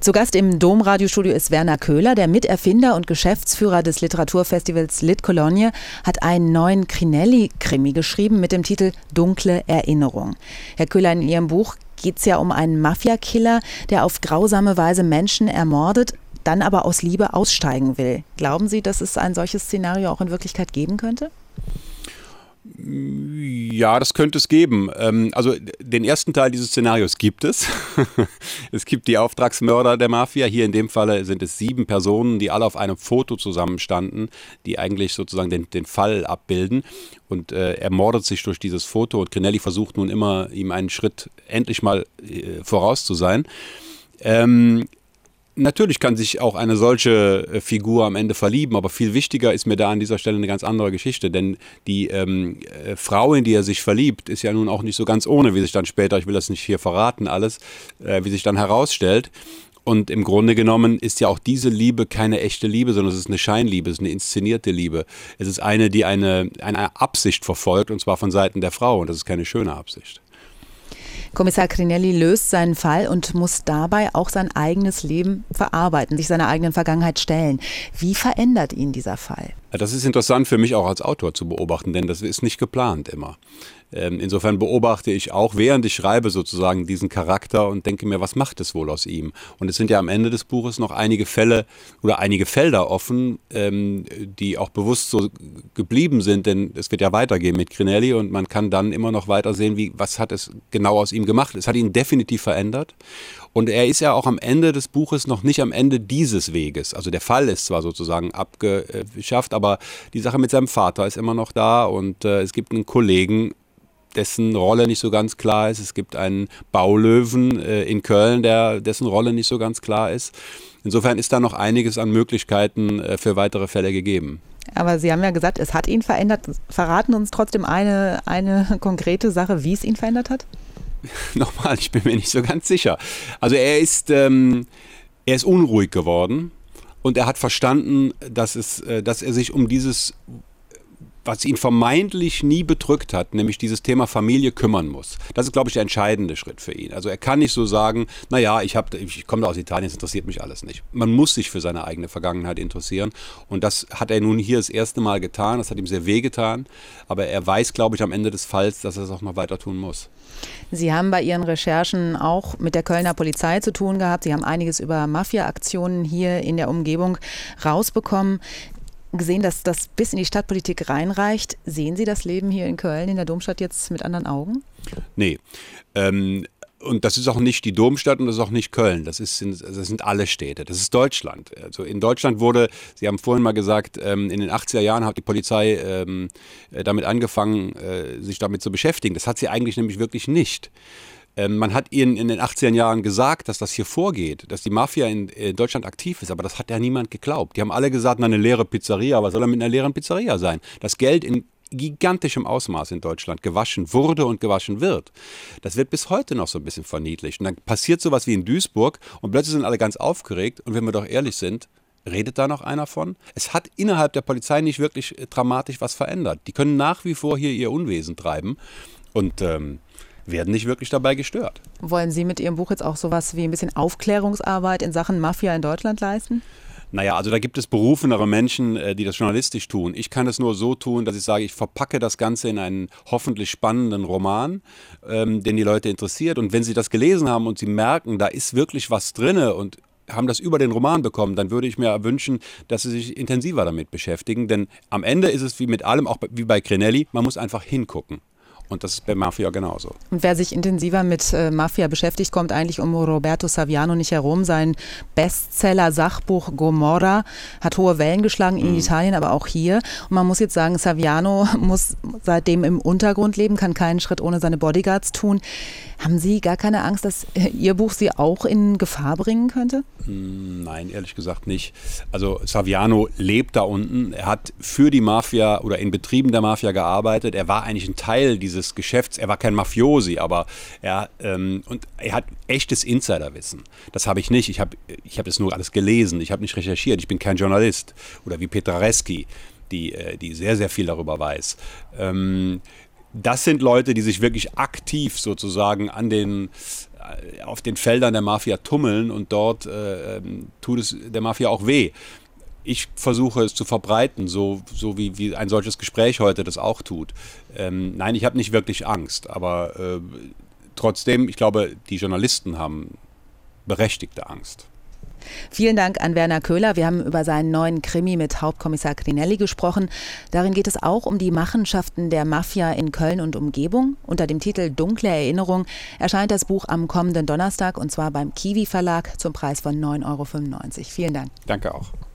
Zu Gast im Dom-Radiostudio ist Werner Köhler, der Miterfinder und Geschäftsführer des Literaturfestivals Lit Cologne, hat einen neuen Crinelli-Krimi geschrieben mit dem Titel Dunkle Erinnerung. Herr Köhler, in Ihrem Buch geht es ja um einen Mafia-Killer, der auf grausame Weise Menschen ermordet, dann aber aus Liebe aussteigen will. Glauben Sie, dass es ein solches Szenario auch in Wirklichkeit geben könnte? Ja, das könnte es geben. Also den ersten Teil dieses Szenarios gibt es. Es gibt die Auftragsmörder der Mafia. Hier in dem Fall sind es 7 Personen, die alle auf einem Foto zusammenstanden, die eigentlich sozusagen den Fall abbilden. Und er mordet sich durch dieses Foto und Crinelli versucht nun immer, ihm einen Schritt endlich mal voraus zu sein. Natürlich kann sich auch eine solche Figur am Ende verlieben, aber viel wichtiger ist mir da an dieser Stelle eine ganz andere Geschichte, denn die Frau, in die er sich verliebt, ist ja nun auch nicht so ganz ohne, wie sich dann später, ich will das nicht hier verraten alles, wie sich dann herausstellt. Und im Grunde genommen ist ja auch diese Liebe keine echte Liebe, sondern es ist eine Scheinliebe, es ist eine inszenierte Liebe. Es ist eine, die eine Absicht verfolgt, und zwar von Seiten der Frau, und das ist keine schöne Absicht. Kommissar Crinelli löst seinen Fall und muss dabei auch sein eigenes Leben verarbeiten, sich seiner eigenen Vergangenheit stellen. Wie verändert ihn dieser Fall? Das ist interessant für mich auch als Autor zu beobachten, denn das ist nicht geplant immer. Insofern beobachte ich auch, während ich schreibe, sozusagen diesen Charakter und denke mir, was macht es wohl aus ihm? Und es sind ja am Ende des Buches noch einige Fälle oder einige Felder offen, die auch bewusst so geblieben sind, denn es wird ja weitergehen mit Crinelli und man kann dann immer noch weiter sehen, was hat es genau aus ihm gemacht. Es hat ihn definitiv verändert. Und er ist ja auch am Ende des Buches noch nicht am Ende dieses Weges. Also der Fall ist zwar sozusagen abgeschafft, aber die Sache mit seinem Vater ist immer noch da und es gibt einen Kollegen, dessen Rolle nicht so ganz klar ist. Es gibt einen Baulöwen in Köln, dessen Rolle nicht so ganz klar ist. Insofern ist da noch einiges an Möglichkeiten für weitere Fälle gegeben. Aber Sie haben ja gesagt, es hat ihn verändert. Verraten uns trotzdem eine konkrete Sache, wie es ihn verändert hat? Nochmal, ich bin mir nicht so ganz sicher. Also er ist unruhig geworden und er hat verstanden, dass er sich um dieses, was ihn vermeintlich nie bedrückt hat, nämlich dieses Thema Familie kümmern muss. Das ist, glaube ich, der entscheidende Schritt für ihn. Also er kann nicht so sagen, naja, ich komme da aus Italien, es interessiert mich alles nicht. Man muss sich für seine eigene Vergangenheit interessieren und das hat er nun hier das erste Mal getan, das hat ihm sehr wehgetan, aber er weiß, glaube ich, am Ende des Falls, dass er es auch noch weiter tun muss. Sie haben bei Ihren Recherchen auch mit der Kölner Polizei zu tun gehabt. Sie haben einiges über Mafia-Aktionen hier in der Umgebung rausbekommen. Gesehen, dass das bis in die Stadtpolitik reinreicht. Sehen Sie das Leben hier in Köln, in der Domstadt, jetzt mit anderen Augen? Nee. Und das ist auch nicht die Domstadt und das ist auch nicht Köln. Das sind alle Städte. Das ist Deutschland. Also in Deutschland wurde, Sie haben vorhin mal gesagt, in den 80er Jahren hat die Polizei damit angefangen, sich damit zu beschäftigen. Das hat sie eigentlich nämlich wirklich nicht. Man hat ihnen in den 80er Jahren gesagt, dass das hier vorgeht, dass die Mafia in Deutschland aktiv ist, aber das hat ja niemand geglaubt. Die haben alle gesagt, na, eine leere Pizzeria, was soll da mit einer leeren Pizzeria sein? Das Geld in gigantischem Ausmaß in Deutschland gewaschen wurde und gewaschen wird. Das wird bis heute noch so ein bisschen verniedlicht. Und dann passiert sowas wie in Duisburg und plötzlich sind alle ganz aufgeregt. Und wenn wir doch ehrlich sind, redet da noch einer von? Es hat innerhalb der Polizei nicht wirklich dramatisch was verändert. Die können nach wie vor hier ihr Unwesen treiben und werden nicht wirklich dabei gestört. Wollen Sie mit Ihrem Buch jetzt auch sowas wie ein bisschen Aufklärungsarbeit in Sachen Mafia in Deutschland leisten? Naja, also da gibt es berufenere Menschen, die das journalistisch tun. Ich kann es nur so tun, dass ich sage, ich verpacke das Ganze in einen hoffentlich spannenden Roman, den die Leute interessiert. Und wenn sie das gelesen haben und sie merken, da ist wirklich was drinne und haben das über den Roman bekommen, dann würde ich mir wünschen, dass sie sich intensiver damit beschäftigen. Denn am Ende ist es wie mit allem, auch wie bei Crinelli, man muss einfach hingucken. Und das ist bei Mafia genauso. Und wer sich intensiver mit Mafia beschäftigt, kommt eigentlich um Roberto Saviano nicht herum. Sein Bestseller-Sachbuch Gomorra hat hohe Wellen geschlagen in Italien, aber auch hier. Und man muss jetzt sagen, Saviano muss seitdem im Untergrund leben, kann keinen Schritt ohne seine Bodyguards tun. Haben Sie gar keine Angst, dass Ihr Buch Sie auch in Gefahr bringen könnte? Nein, ehrlich gesagt nicht. Also Saviano lebt da unten. Er hat für die Mafia oder in Betrieben der Mafia gearbeitet. Er war eigentlich ein Teil dieses Geschäfts. Er war kein Mafiosi, aber er hat echtes Insiderwissen. Das habe ich nicht. Ich habe das nur alles gelesen. Ich habe nicht recherchiert. Ich bin kein Journalist. Oder wie Petrareschi, die sehr, sehr viel darüber weiß. Das sind Leute, die sich wirklich aktiv sozusagen an auf den Feldern der Mafia tummeln und dort tut es der Mafia auch weh. Ich versuche es zu verbreiten, so wie ein solches Gespräch heute das auch tut. Nein, ich habe nicht wirklich Angst, aber trotzdem, ich glaube, die Journalisten haben berechtigte Angst. Vielen Dank an Werner Köhler. Wir haben über seinen neuen Krimi mit Hauptkommissar Grinelli gesprochen. Darin geht es auch um die Machenschaften der Mafia in Köln und Umgebung. Unter dem Titel Dunkle Erinnerung erscheint das Buch am kommenden Donnerstag und zwar beim Kiwi Verlag zum Preis von 9,95 €. Vielen Dank. Danke auch.